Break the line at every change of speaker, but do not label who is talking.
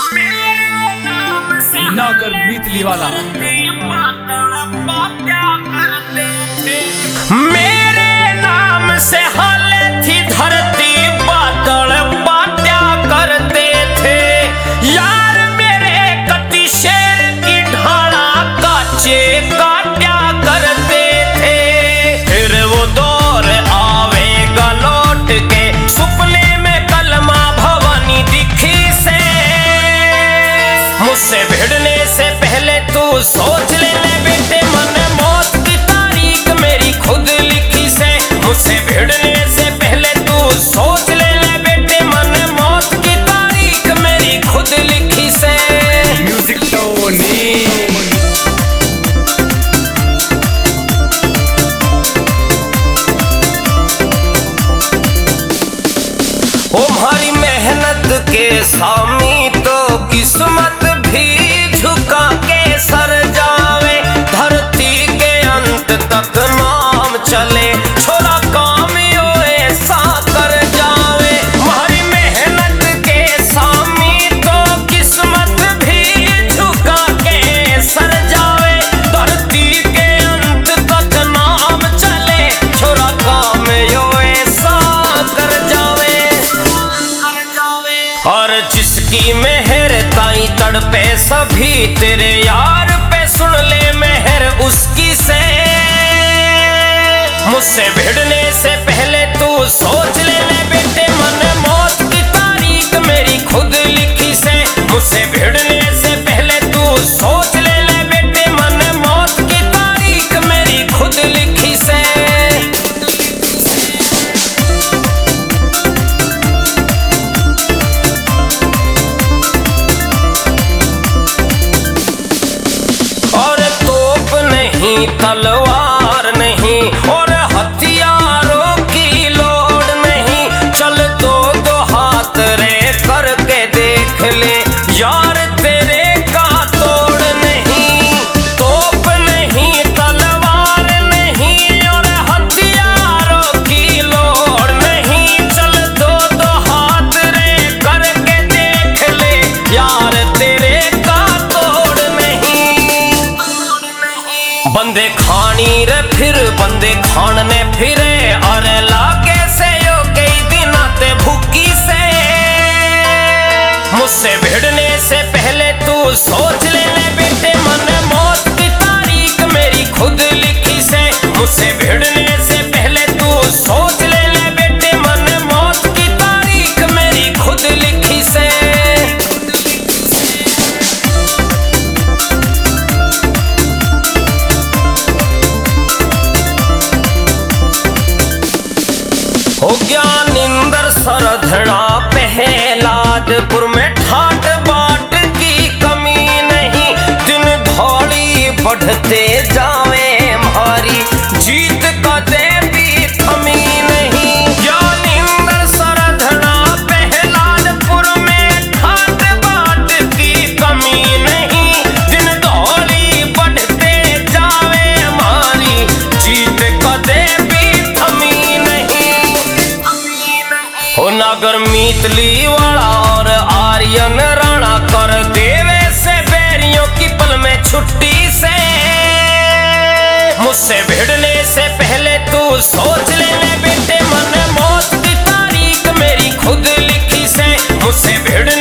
नागर मीतली वाला।
मेरे नाम से हाले थी धरती, बादल बात्या करते थे। यार मेरे कति शेर की ढाला काचे काट्या करते थे। फिर वो दौर आवेगा लौट के, सपने में कलमा भवानी दिखी से। मुझसे भिड़ने से पहले तू सोच ले बेटे, मन मौत की तारीख मेरी खुद लिखी से। मुझसे भिड़ने से पहले तू सोच ले बेटे, मन मौत की तारीख मेरी खुद लिखी से।
Music Tony.
तुम्हारी मेहनत के सामी तो किस्मत भी झुका के सर जावे। धरती के अंत तक नाम चले, छोरा काम यो ऐसा कर जावे। हमारी मेहनत के सामी तो किस्मत भी झुका के सर जावे। धरती के अंत तक नाम चले, छोरा काम यो ऐसा कर जावे। और जिसकी मेहर ताई तड़पे सभी, तेरे यार पे सुन ले मेहर उसकी से। मुझसे भिड़ने से पहले तू सोच ले बेटे, मन मौत की तारीख मेरी खुद लिखी से। मुझसे भिड़ने से पहले तू सोच ले बेटे, मन मौत की तारीख मेरी खुद लिखी से। तलवार नहीं और हथियारों की लोड़ नहीं, चल दो हाथ रे करके देख ले यार, तेरे का तोड़ नहीं। तोप नहीं, तलवार नहीं और हथियारों की लोड़ नहीं, चल दो हाथ रे करके देख ले यार, तेरे का तोड़ नहीं। बंदे खानी रे फिर बंदे खानने फिरे, अरे लागे से यो कई दिन ते भूखी से। मुझसे भिड़ने से पहले तू सोच ले बेटे, मन मौत की तारीख मेरी खुद लिखी से। मुझसे भिड़ने से पहले तू सोच ले बेटे, मन मौत की तारीख मेरी खुद लिखी से। हो गया निंदर सरधना पहलादपुर में, ठाट बाट की कमी नहीं। दिन धौली बढ़ते जावे हमारी, जीत कदे भी थमी नहीं। या निंदर सरधना पहलादपुर में, ठाट बाट की कमी नहीं। दिन धौली बढ़ते जावे हमारी, जीत कदे भी थमी नहीं। हो नागर मीतली वाला और आर्यन राणा, कर देवे से बैरियों की पल में छुट्टी से। मुझसे भिड़ने से पहले तू सोच ले बेटे, मन मौत की तारीख मेरी खुद लिखी से। मुझसे भिड़ने